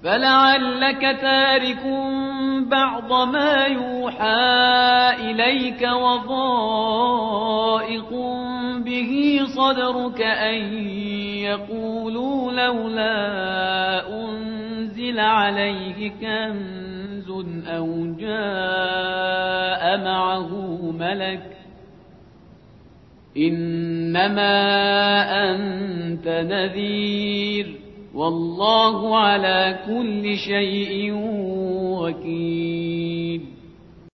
فلعلك تارك بعض ما يوحى إليك وضائق به صدرك أن يقولوا لولا أنزل عليه كنز أو جاء معه ملك إنما أنت نذير والله على كل شيء وكيل